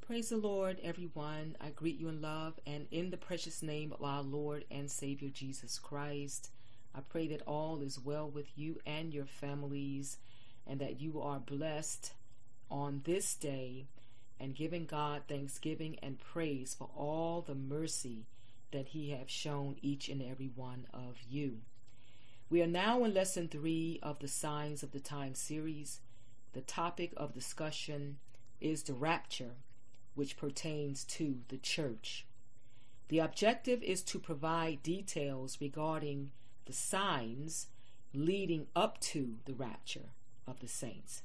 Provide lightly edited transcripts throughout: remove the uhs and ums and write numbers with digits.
Praise the Lord, everyone. I greet you in love and in the precious name of our Lord and Savior Jesus Christ. I pray that all is well with you and your families and that you are blessed on this day and giving God thanksgiving and praise for all the mercy that He has shown each and every one of you. We are now in Lesson 3 of the Signs of the Time series. The topic of discussion is the rapture, which pertains to the church. The objective is to provide details regarding the signs leading up to the rapture of the saints.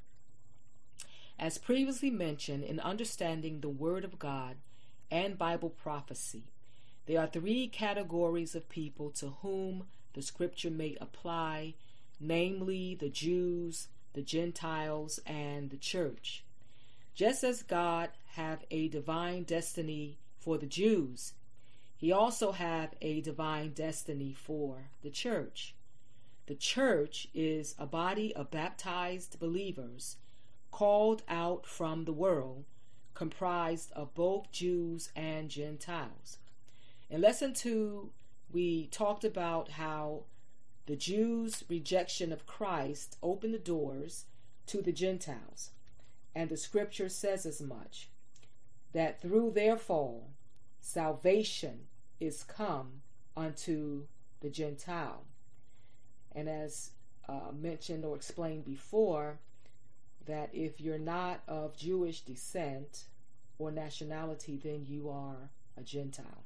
As previously mentioned, in understanding the Word of God and Bible prophecy, there are three categories of people to whom the Scripture may apply, namely the Jews, the Gentiles, and the church. Just as God have a divine destiny for the Jews, He also have a divine destiny for the church. The church is a body of baptized believers called out from the world, comprised of both Jews and Gentiles. In Lesson 2, we talked about how the Jews' rejection of Christ opened the doors to the Gentiles. And the Scripture says as much, that through their fall, salvation is come unto the Gentile. And as mentioned or explained before, that if you're not of Jewish descent or nationality, then you are a Gentile.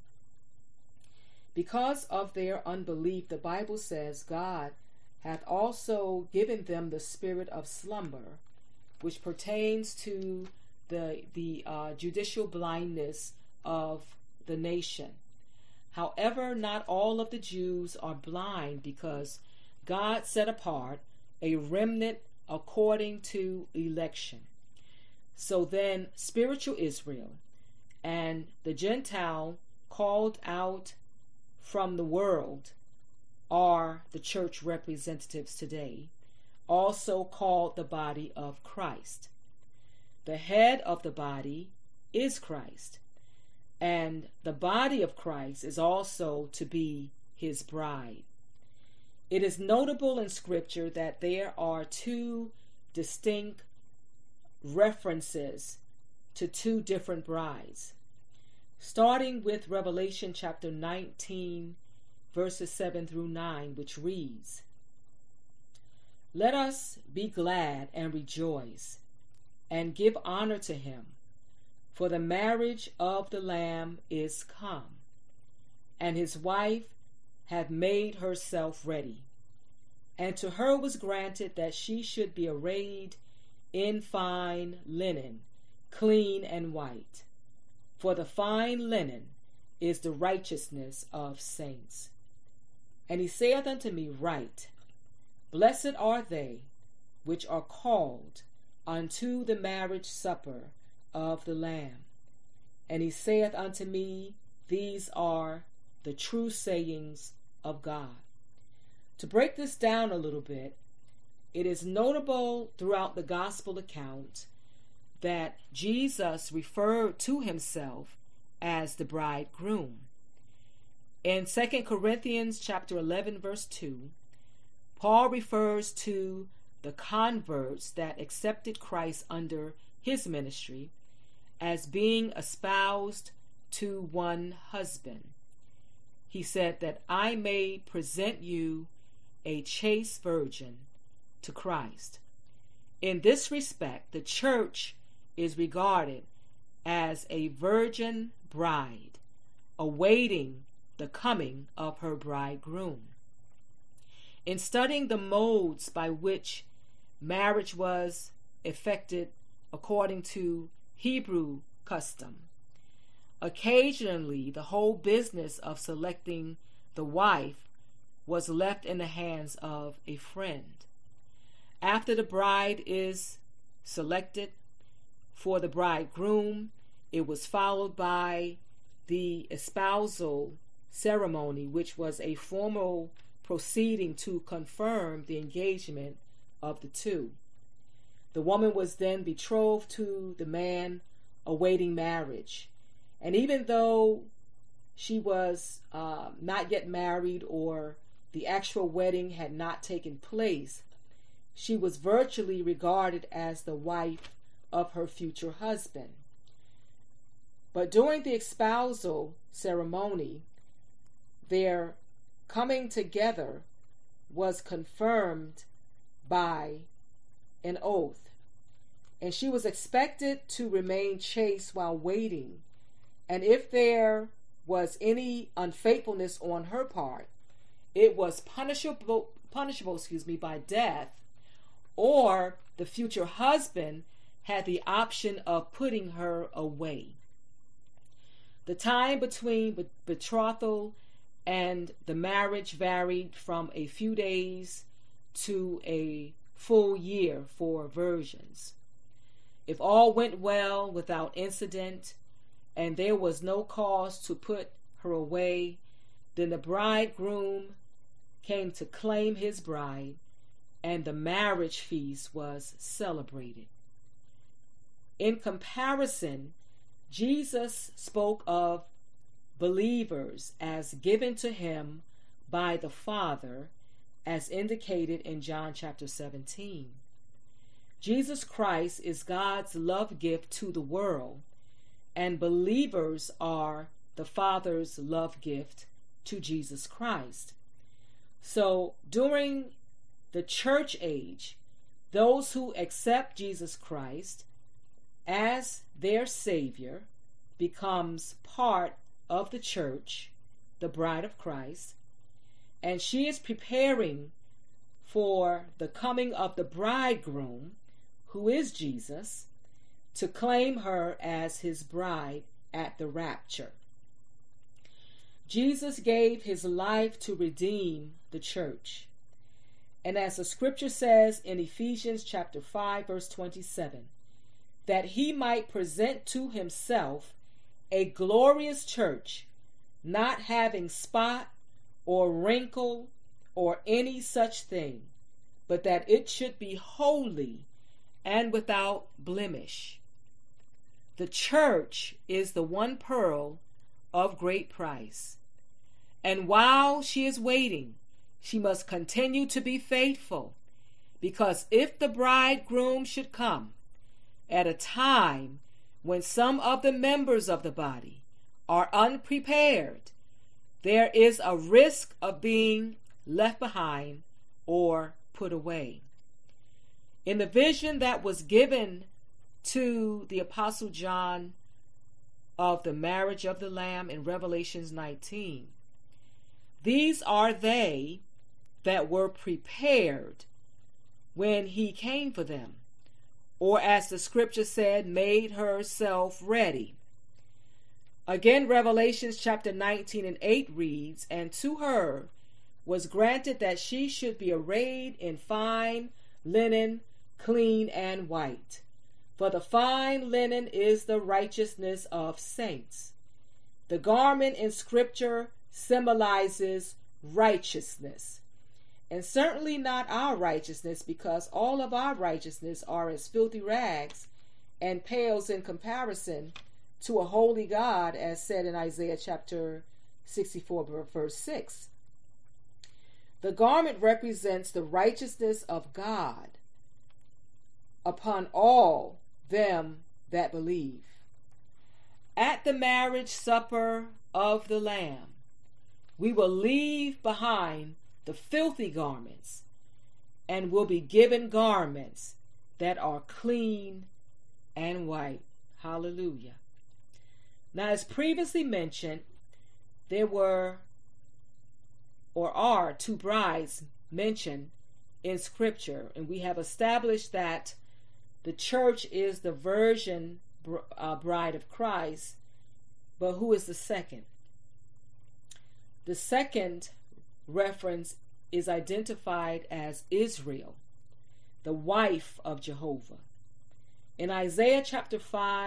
Because of their unbelief, the Bible says God hath also given them the spirit of slumber, which pertains to the judicial blindness of the nation. However, not all of the Jews are blind, because God set apart a remnant according to election. So then, spiritual Israel and the Gentile called out from the world are the church representatives today, also called the body of Christ. The head of the body is Christ, and the body of Christ is also to be His bride. It is notable in Scripture that there are two distinct references to two different brides. Starting with Revelation chapter 19, verses 7 through 9, which reads, "Let us be glad and rejoice, and give honor to Him, for the marriage of the Lamb is come, and His wife hath made herself ready. And to her was granted that she should be arrayed in fine linen, clean and white. For the fine linen is the righteousness of saints. And He saith unto me, Write, Blessed are they which are called unto the marriage supper of the Lamb. And He saith unto me, These are the true sayings of God." To break this down a little bit, it is notable throughout the gospel account that Jesus referred to Himself as the bridegroom. In 2 Corinthians chapter 11, verse 2, Paul refers to the converts that accepted Christ under His ministry as being espoused to one husband. He said that I may present you a chaste virgin to Christ. In this respect, the church is regarded as a virgin bride, awaiting the coming of her bridegroom. In studying the modes by which marriage was effected according to Hebrew custom, occasionally the whole business of selecting the wife was left in the hands of a friend. After the bride is selected for the bridegroom, it was followed by the espousal ceremony, which was a formal proceeding to confirm the engagement of the two. The woman was then betrothed to the man awaiting marriage. And even though she was not yet married, or the actual wedding had not taken place, she was virtually regarded as the wife of her future husband. But during the espousal ceremony, their coming together was confirmed by an oath, and she was expected to remain chaste while waiting, and if there was any unfaithfulness on her part, it was punishable by death, or the future husband had the option of putting her away. The time between betrothal and the marriage varied from a few days to a full year for virgins. If all went well without incident, and there was no cause to put her away, then the bridegroom came to claim his bride, and the marriage feast was celebrated. In comparison, Jesus spoke of believers as given to him by the Father, as indicated in John chapter 17. Jesus Christ is God's love gift to the world, and believers are the Father's love gift to Jesus Christ. So during the church age, those who accept Jesus Christ as their Savior becomes part of the church, the bride of Christ, and she is preparing for the coming of the bridegroom, who is Jesus, to claim her as his bride at the rapture. Jesus gave his life to redeem the church. And as the scripture says in Ephesians chapter 5, verse 27, that he might present to himself a glorious church, not having spot or wrinkle or any such thing, but that it should be holy and without blemish. The church is the one pearl of great price. And while she is waiting, she must continue to be faithful, because if the bridegroom should come at a time when some of the members of the body are unprepared, there is a risk of being left behind or put away. In the vision that was given to the Apostle John of the marriage of the Lamb in Revelations 19, these are they that were prepared when he came for them, or as the scripture said, made herself ready. Again, Revelations chapter 19 and 8 reads, and to her was granted that she should be arrayed in fine linen, clean and white. For the fine linen is the righteousness of saints. The garment in scripture symbolizes righteousness. And certainly not our righteousness, because all of our righteousness are as filthy rags and pales in comparison to a holy God, as said in Isaiah chapter 64 verse 6. The garment represents the righteousness of God upon all them that believe. At the marriage supper of the Lamb, we will leave behind the filthy garments and will be given garments that are clean and white. Hallelujah. Now, as previously mentioned, there were or are two brides mentioned in Scripture, and we have established that the church is the virgin bride of Christ, but who is the second? The second reference is identified as Israel, the wife of Jehovah. In Isaiah chapter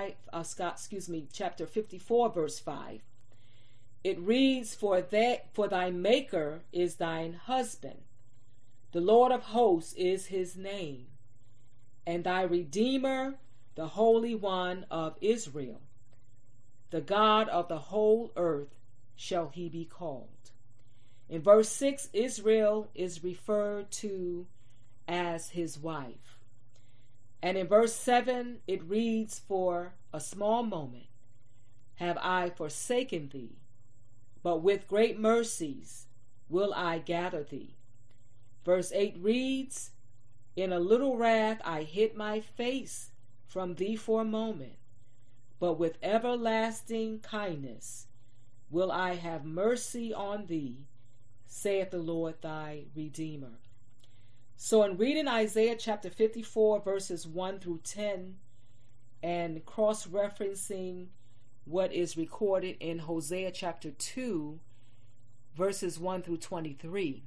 54 verse 5, it reads, For thy maker is thine husband, the Lord of hosts is his name, and thy Redeemer, the the Holy One of Israel. The God of the whole earth shall he be called. In verse 6, Israel is referred to as his wife. And in verse 7, it reads, "For a small moment have I forsaken thee, but with great mercies will I gather thee." Verse 8 reads, "In a little wrath I hid my face from thee for a moment, but with everlasting kindness will I have mercy on thee, saith the Lord thy Redeemer." So in reading Isaiah chapter 54 verses 1 through 10 and cross-referencing what is recorded in Hosea chapter 2 verses 1 through 23,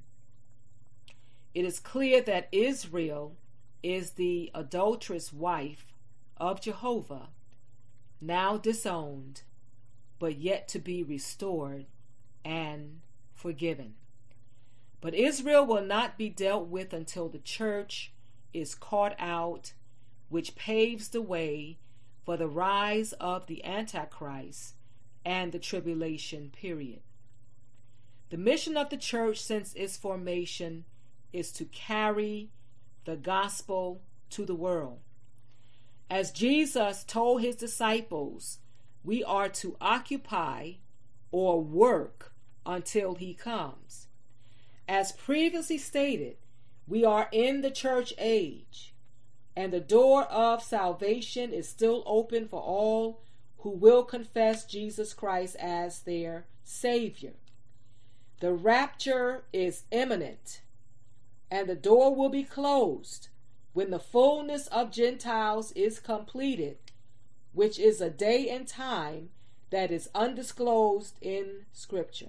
it is clear that Israel is the adulterous wife of Jehovah, now disowned, but yet to be restored and forgiven. But Israel will not be dealt with until the church is caught out, which paves the way for the rise of the Antichrist and the tribulation period. The mission of the church since its formation is to carry the gospel to the world. As Jesus told his disciples, we are to occupy or work until he comes. As previously stated, we are in the church age, and the door of salvation is still open for all who will confess Jesus Christ as their Savior. The rapture is imminent, and the door will be closed when the fullness of Gentiles is completed, which is a day and time that is undisclosed in Scripture.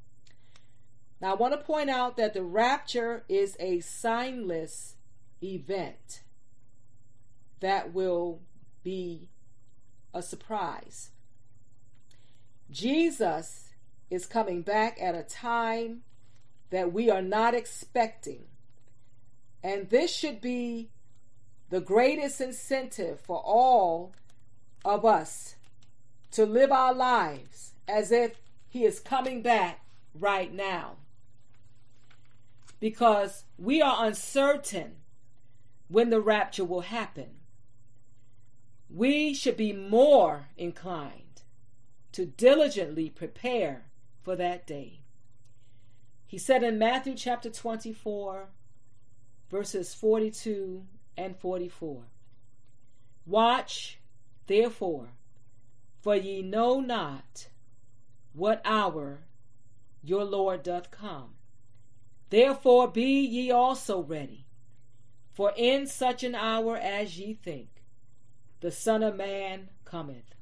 Now, I want to point out that the rapture is a signless event that will be a surprise. Jesus is coming back at a time that we are not expecting, and this should be the greatest incentive for all of us to live our lives as if he is coming back right now, because we are uncertain when the rapture will happen. We should be more inclined to diligently prepare for that day. He said in Matthew chapter 24, verses 42 and 44, "Watch, therefore, for ye know not what hour your Lord doth come. Therefore be ye also ready, for in such an hour as ye think, the Son of Man cometh."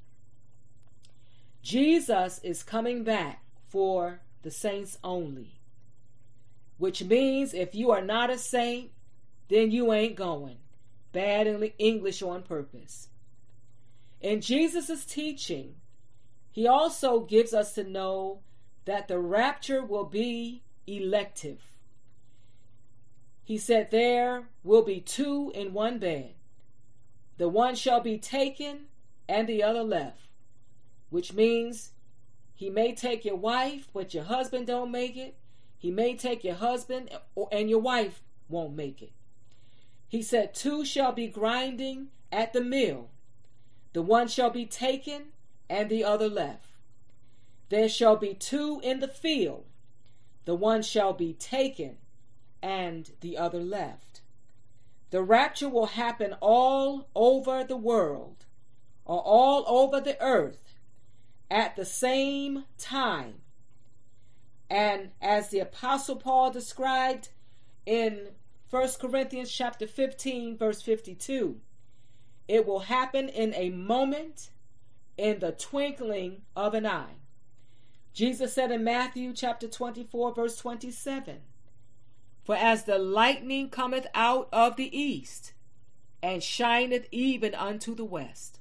Jesus is coming back for the saints only, which means if you are not a saint, then you ain't going. Bad English on purpose. In Jesus' teaching, he also gives us to know that the rapture will be elective. He said there will be two in one bed. The one shall be taken and the other left, which means he may take your wife, but your husband don't make it. He may take your husband and your wife won't make it. He said two shall be grinding at the mill. The one shall be taken and the other left. There shall be two in the field. The one shall be taken and the other left. The rapture will happen all over the world, or all over the earth at the same time. And as the Apostle Paul described in 1 Corinthians chapter 15, verse 52, it will happen in a moment, in the twinkling of an eye. Jesus said in Matthew chapter 24, verse 27, "For as the lightning cometh out of the east, and shineth even unto the west,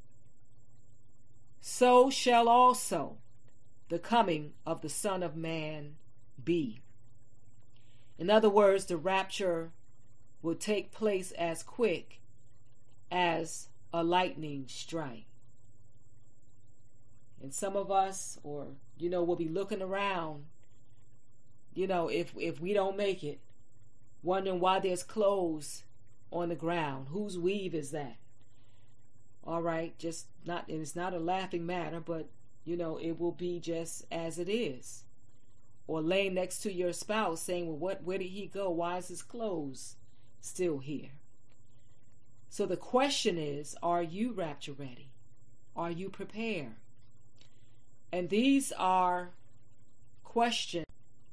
so shall also the coming of the Son of Man be." In other words, the rapture will take place as quick as a lightning strike. And some of us, or, will be looking around, if we don't make it, wondering why there's clothes on the ground. Whose weave is that? All right, and it's not a laughing matter, but, it will be just as it is. Or laying next to your spouse saying, well, where did he go? Why is his clothes still here? So the question is, are you rapture ready? Are you prepared? And these are questions.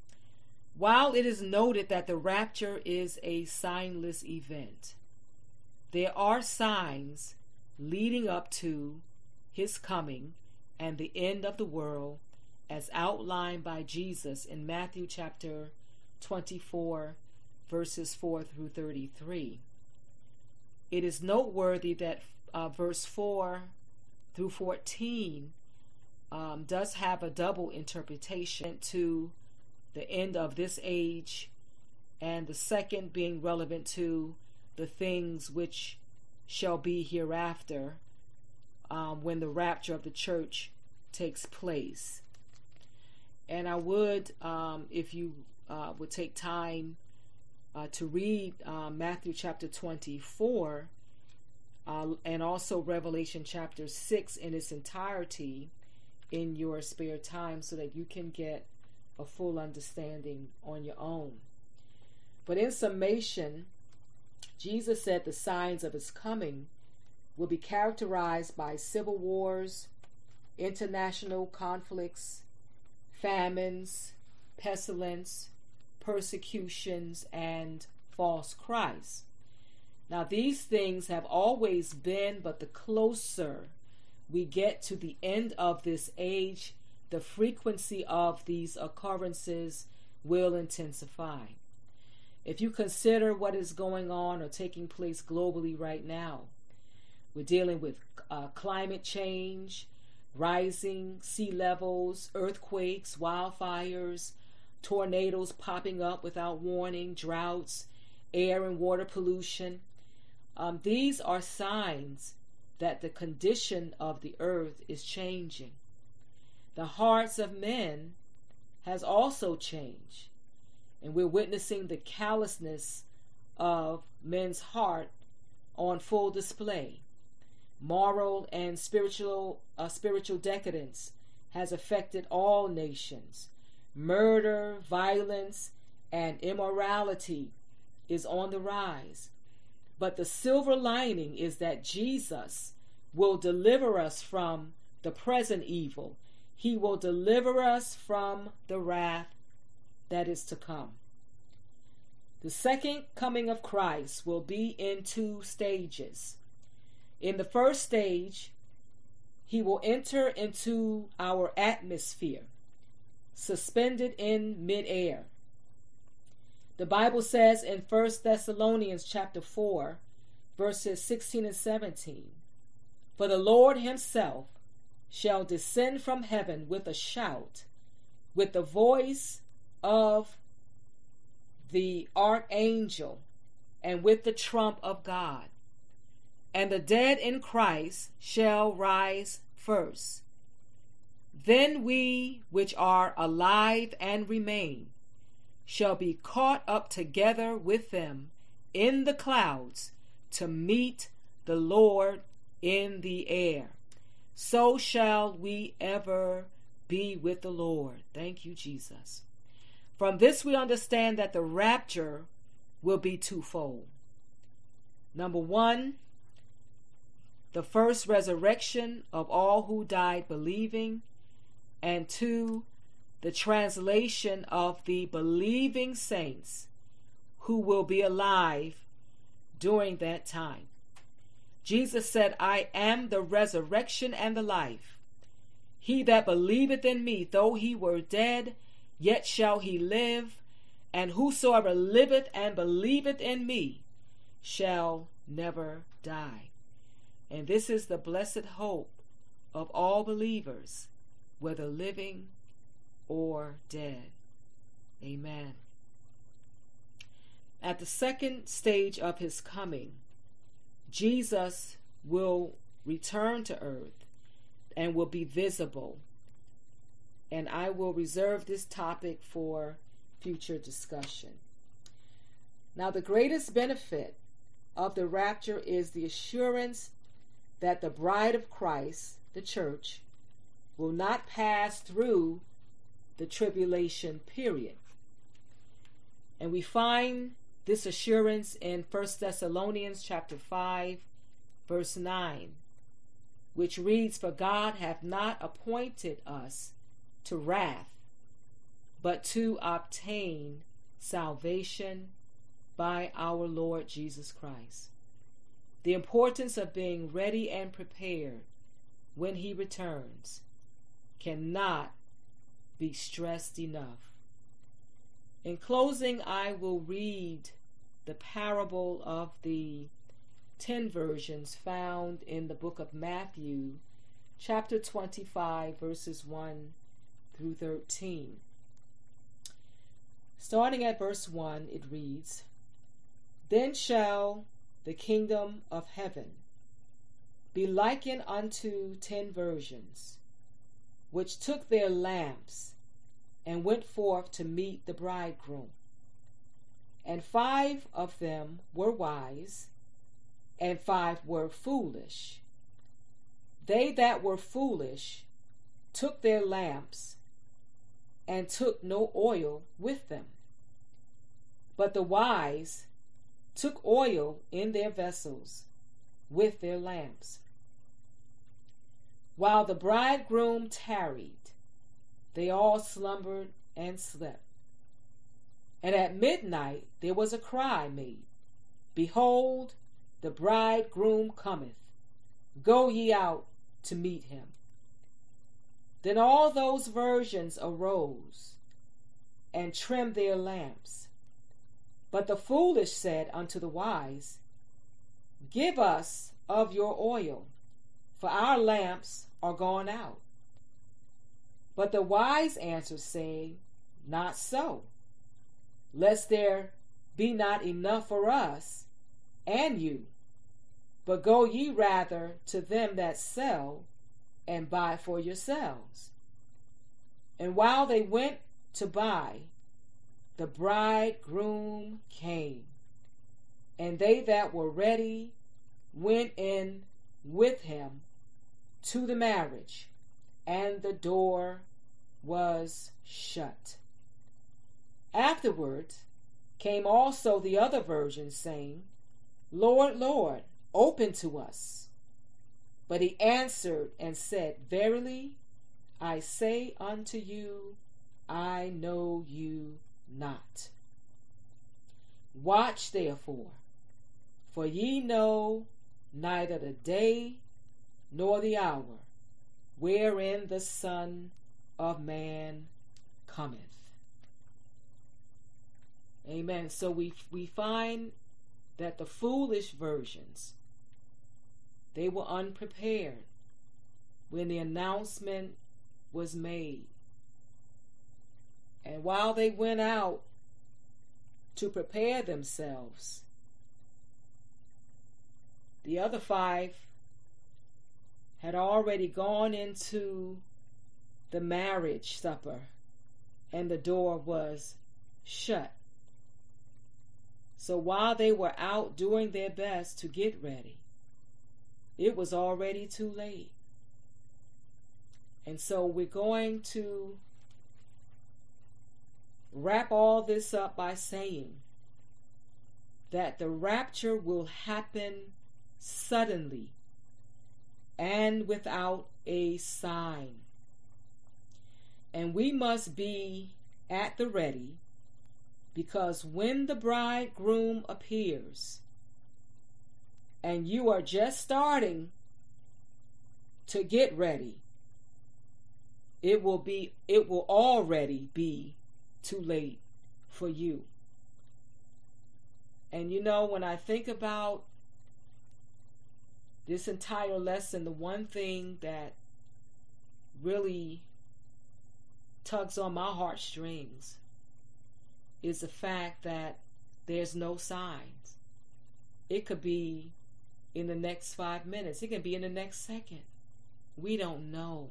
While it is noted that the rapture is a signless event, there are signs leading up to his coming and the end of the world as outlined by Jesus in Matthew chapter 24, verses 4 through 33. It is noteworthy that verse 4 through 14 does have a double interpretation to the end of this age, and the second being relevant to the things which shall be hereafter when the rapture of the church takes place. And I would, if you would take time to read Matthew chapter 24 and also Revelation chapter 6 in its entirety in your spare time so that you can get a full understanding on your own. But in summation, Jesus said the signs of his coming will be characterized by civil wars, international conflicts, famines, pestilence, persecutions, and false Christs. Now these things have always been, but the closer we get to the end of this age, the frequency of these occurrences will intensify. If you consider what is going on or taking place globally right now, we're dealing with climate change, rising sea levels, earthquakes, wildfires, tornadoes popping up without warning, droughts, air and water pollution. These are signs that the condition of the earth is changing. The hearts of men has also changed, and we're witnessing the callousness of men's heart on full display. Moral and spiritual decadence has affected all nations. Murder, violence, and immorality is on the rise. But the silver lining is that Jesus will deliver us from the present evil. He will deliver us from the wrath that is to come. The second coming of Christ will be in 2 stages. In the first stage, he will enter into our atmosphere, suspended in midair. The Bible says in 1 Thessalonians chapter 4, verses 16 and 17, "For the Lord himself shall descend from heaven with a shout, with the voice of the archangel, and with the trump of God. And the dead in Christ shall rise first. Then we which are alive and remain shall be caught up together with them in the clouds to meet the Lord in the air. So shall we ever be with the Lord." Thank you, Jesus. From this we understand that the rapture will be twofold. Number one, the first resurrection of all who died believing, and 2, the translation of the believing saints who will be alive during that time. Jesus said, "I am the resurrection and the life. He that believeth in me, though he were dead, yet shall he live, and whosoever liveth and believeth in me shall never die." And this is the blessed hope of all believers, whether living or dead. Amen. At the second stage of his coming, Jesus will return to earth and will be visible. And I will reserve this topic for future discussion. Now, the greatest benefit of the rapture is the assurance that the bride of Christ, the church, will not pass through the tribulation period. And we find this assurance in 1 Thessalonians chapter 5, verse 9, which reads, "For God hath not appointed us to wrath, but to obtain salvation by our Lord Jesus Christ." The importance of being ready and prepared when he returns cannot be stressed enough. In closing, I will read the parable of the 10 virgins found in the book of Matthew, chapter 25, verses 1 through 13. Starting at verse 1, it reads, "Then shall the kingdom of heaven be likened unto 10 virgins, which took their lamps and went forth to meet the bridegroom. And 5 of them were wise, and 5 were foolish. They that were foolish took their lamps, and took no oil with them. But the wise took oil in their vessels with their lamps. While the bridegroom tarried, they all slumbered and slept. And at midnight there was a cry made, Behold, the bridegroom cometh, go ye out to meet him. Then all those virgins arose and trimmed their lamps. But the foolish said unto the wise, Give us of your oil, for our lamps are gone out. But the wise answered, saying, Not so, lest there be not enough for us and you, but go ye rather to them that sell, and buy for yourselves. And while they went to buy, the bridegroom came, and they that were ready went in with him to the marriage, and the door was shut. Afterward came also the other virgins, saying, Lord, Lord, open to us. But he answered and said, Verily, I say unto you, I know you not. Watch therefore, for ye know neither the day nor the hour wherein the Son of Man cometh. Amen. So we find that the foolish virgins, they were unprepared when the announcement was made. And while they went out to prepare themselves, the other 5 had already gone into the marriage supper, and the door was shut. So while they were out doing their best to get ready, it was already too late. And so we're going to wrap all this up by saying that the rapture will happen suddenly and without a sign. And we must be at the ready, because when the bridegroom appears and you are just starting to get ready, it will already be too late for you. And you know, when I think about this entire lesson, the one thing that really tugs on my heartstrings is the fact that there's no signs. It could be in the next 5 minutes. It can be in the next second. We don't know.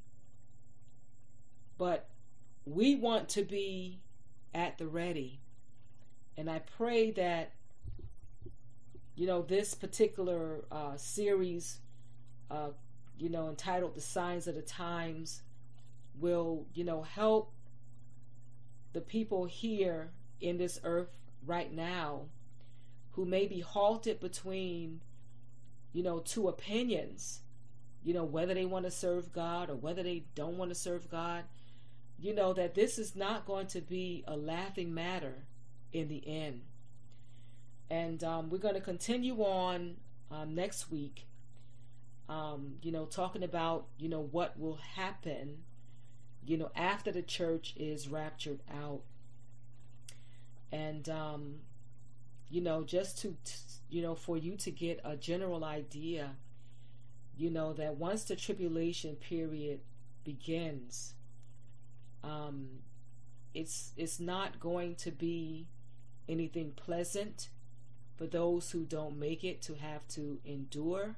But we want to be at the ready. And I pray that, this particular series, entitled The Signs of the Times, will, help the people here in this earth right now who may be halted between, two opinions, whether they want to serve God or whether they don't want to serve God, that this is not going to be a laughing matter in the end. And we're going to continue on next week, talking about, what will happen, after the church is raptured out. And, just to, for you to get a general idea, that once the tribulation period begins, it's not going to be anything pleasant for those who don't make it to have to endure.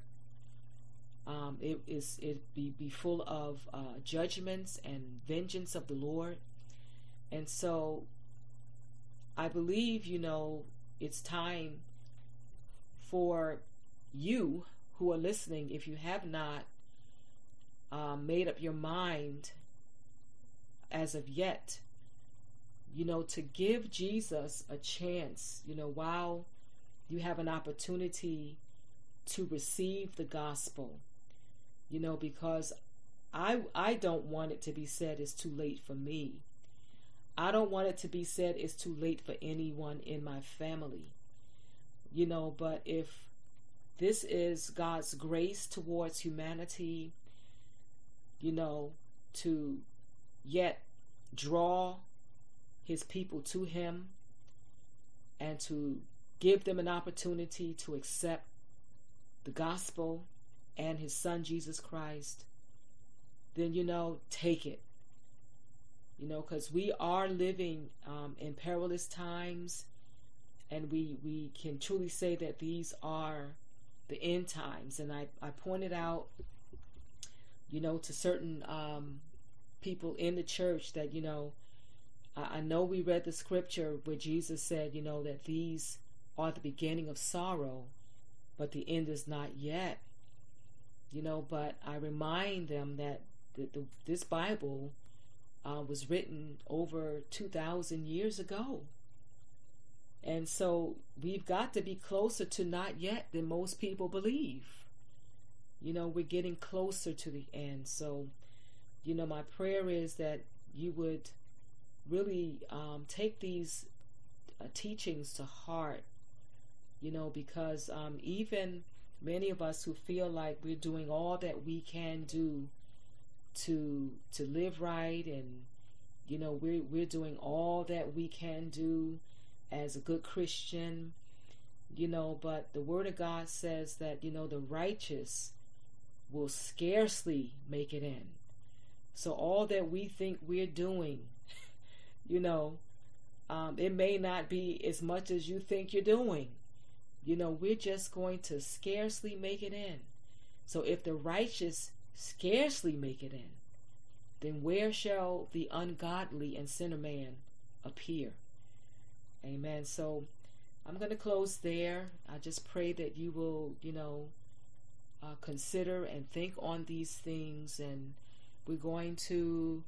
It be full of judgments and vengeance of the Lord. And so I believe, it's time for you who are listening, if you have not made up your mind as of yet, to give Jesus a chance, while you have an opportunity to receive the gospel, because I don't want it to be said it's too late for me. I don't want it to be said it's too late for anyone in my family. But if this is God's grace towards humanity, to yet draw his people to him and to give them an opportunity to accept the gospel and his son Jesus Christ, then take it. Because we are living in perilous times, and we can truly say that these are the end times. And I pointed out, to certain people in the church that, I know we read the scripture where Jesus said, that these are the beginning of sorrow, but the end is not yet. But I remind them that this Bible was written over 2,000 years ago. And so we've got to be closer to not yet than most people believe. We're getting closer to the end. So, my prayer is that you would really take these teachings to heart, because even many of us who feel like we're doing all that we can do to live right, and we're doing all that we can do as a good Christian, but the Word of God says that the righteous will scarcely make it in. So all that we think we're doing, it may not be as much as you think you're doing. We're just going to scarcely make it in. So if the righteous scarcely make it in, then where shall the ungodly and sinner man appear? Amen. So I'm going to close there. I just pray that you will, consider and think on these things, and we're going to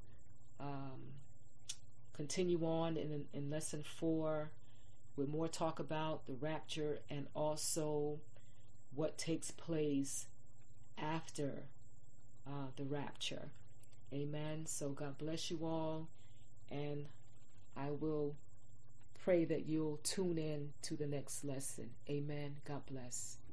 continue on in lesson 4 with more talk about the rapture and also what takes place after the rapture. Amen. So God bless you all, and I will pray that you'll tune in to the next lesson. Amen. God bless.